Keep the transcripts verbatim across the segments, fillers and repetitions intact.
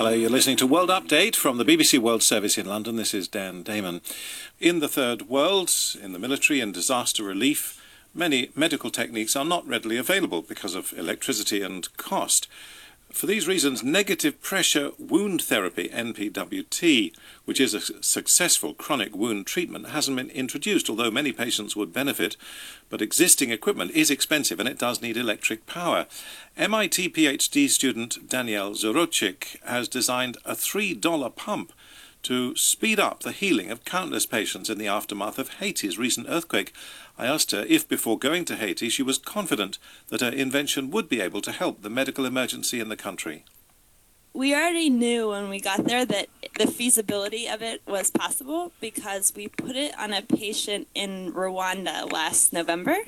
Hello, you're listening to World Update from the B B C World Service in London. This is Dan Damon. In the Third World, in the military and disaster relief, many medical techniques are not readily available because of electricity and cost. For these reasons, negative pressure wound therapy, N P W T, which is a successful chronic wound treatment, hasn't been introduced, although many patients would benefit. But existing equipment is expensive and it does need electric power. M I T PhD student Daniel Zorocic has designed a three dollar pump to speed up the healing of countless patients in the aftermath of Haiti's recent earthquake. I asked her if, before going to Haiti, she was confident that her invention would be able to help the medical emergency in the country. We already knew when we got there that the feasibility of it was possible because we put it on a patient in Rwanda last November,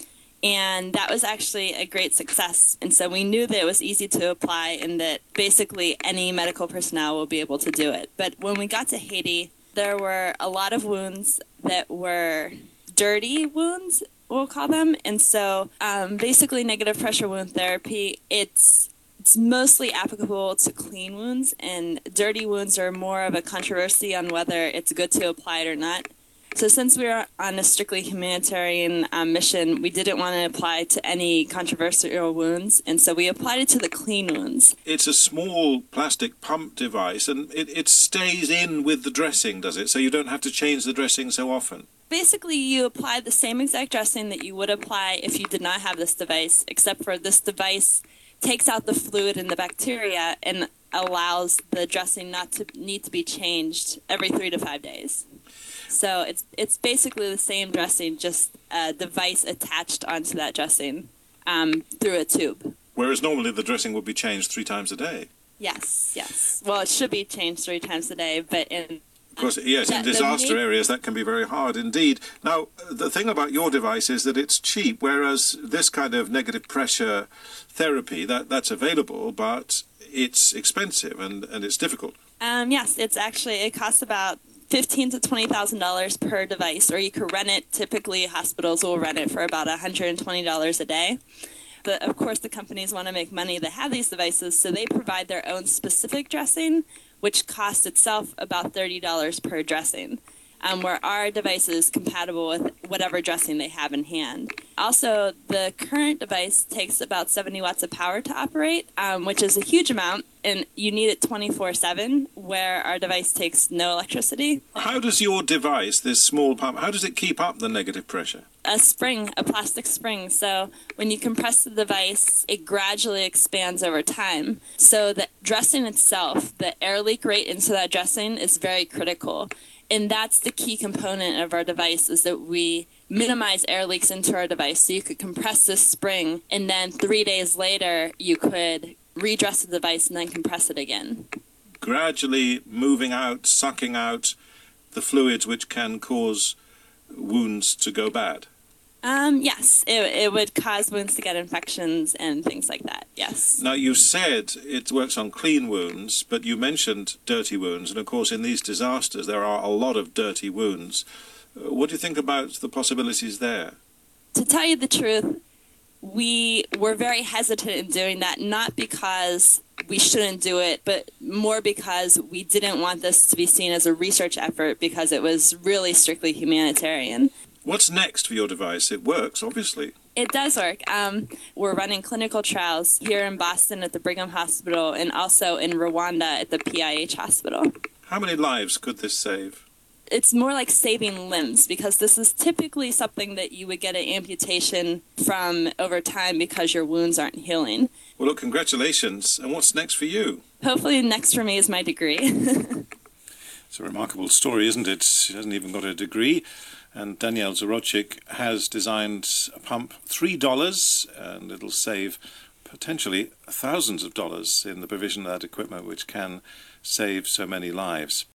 and that was actually a great success. And so we knew that it was easy to apply and that basically any medical personnel will be able to do it. But when we got to Haiti, there were a lot of wounds that were dirty wounds, we'll call them. And so um, basically negative pressure wound therapy, it's It's mostly applicable to clean wounds, and dirty wounds are more of a controversy on whether it's good to apply it or not. So since we were on a strictly humanitarian um, mission, we didn't want to apply to any controversial wounds, and so we applied it to the clean wounds. It's a small plastic pump device, and it, it stays in with the dressing, does it? So you don't have to change the dressing so often? Basically, you apply the same exact dressing that you would apply if you did not have this device, except for this device takes out the fluid and the bacteria and allows the dressing not to need to be changed every three to five days. So it's it's basically the same dressing, just a device attached onto that dressing um, through a tube. Whereas normally the dressing would be changed three times a day. Yes, yes. Well, it should be changed three times a day, but in Of course, yes, in disaster areas that can be very hard indeed. Now, the thing about your device is that it's cheap, whereas this kind of negative pressure therapy, that, that's available, but it's expensive and, and it's difficult. Um, yes, it's actually, it costs about fifteen thousand to twenty thousand dollars per device, or you could rent it. Typically, hospitals will rent it for about one hundred twenty dollars a day. But, of course, the companies want to make money that have these devices, so they provide their own specific dressing, which costs itself about thirty dollars per dressing, um, where our device is compatible with whatever dressing they have in hand. Also, the current device takes about seventy watts of power to operate, um, which is a huge amount, and you need it twenty-four seven, where our device takes no electricity. How does your device, this small pump, how does it keep up the negative pressure? A spring, a plastic spring. So when you compress the device, it gradually expands over time. So the dressing itself, the air leak rate into that dressing is very critical. And that's the key component of our device, is that we minimize air leaks into our device. So you could compress this spring, and then three days later, you could redress the device and then compress it again. Gradually moving out, sucking out the fluids which can cause wounds to go bad. Um, yes, it, it would cause wounds to get infections and things like that, yes. Now, you said it works on clean wounds, but you mentioned dirty wounds, and of course in these disasters there are a lot of dirty wounds. Uh, what do you think about the possibilities there? To tell you the truth, we were very hesitant in doing that, not because we shouldn't do it, but more because we didn't want this to be seen as a research effort, because it was really strictly humanitarian. What's next for your device? It works, obviously. It does work. Um, we're running clinical trials here in Boston at the Brigham Hospital and also in Rwanda at the P I H hospital. How many lives could this save? It's more like saving limbs, because this is typically something that you would get an amputation from over time because your wounds aren't healing. Well, look, congratulations. And what's next for you? Hopefully next for me is my degree. It's a remarkable story, isn't it? She hasn't even got a degree. And Daniel Zorocic has designed a pump, three dollars, and it'll save potentially thousands of dollars in the provision of that equipment, which can save so many lives.